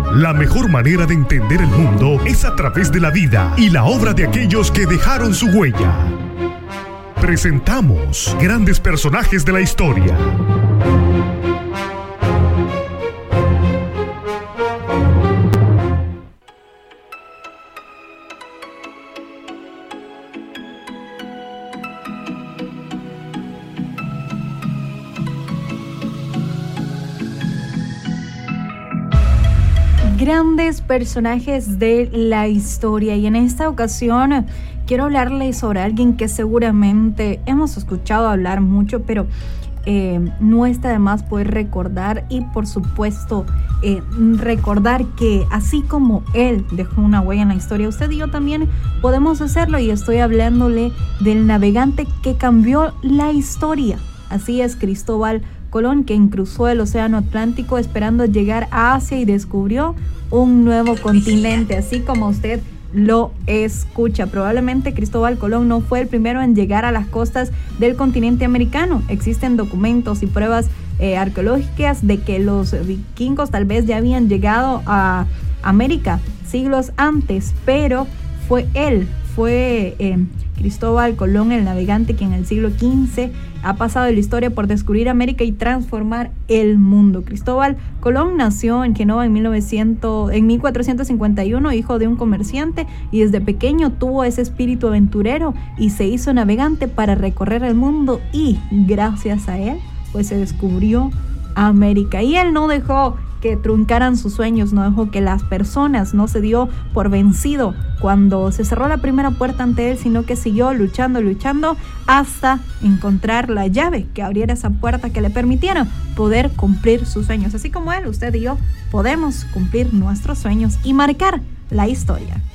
La mejor manera de entender el mundo es a través de la vida y la obra de aquellos que dejaron su huella. Presentamos grandes personajes de la historia. Grandes personajes de la historia, y en esta ocasión quiero hablarles sobre alguien que seguramente hemos escuchado hablar mucho, pero no está de más poder recordar, y por supuesto recordar que así como él dejó una huella en la historia, usted y yo también podemos hacerlo, y estoy hablándole del navegante que cambió la historia. Así es, Cristóbal Colón, quien cruzó el océano Atlántico esperando llegar a Asia y descubrió un nuevo continente, así como usted lo escucha. Probablemente Cristóbal Colón no fue el primero en llegar a las costas del continente americano. Existen documentos y pruebas arqueológicas de que los vikingos tal vez ya habían llegado a América siglos antes, pero fue Cristóbal Colón, el navegante, que en el siglo XV ha pasado de la historia por descubrir América y transformar el mundo. Cristóbal Colón nació en Génova en 1451, hijo de un comerciante, y desde pequeño tuvo ese espíritu aventurero y se hizo navegante para recorrer el mundo, y gracias a él pues se descubrió América. Y él no dejó que truncaran sus sueños, no dejó que las personas, no se dio por vencido cuando se cerró la primera puerta ante él, sino que siguió luchando hasta encontrar la llave que abriera esa puerta que le permitiera poder cumplir sus sueños. Así como él, usted y yo podemos cumplir nuestros sueños y marcar la historia.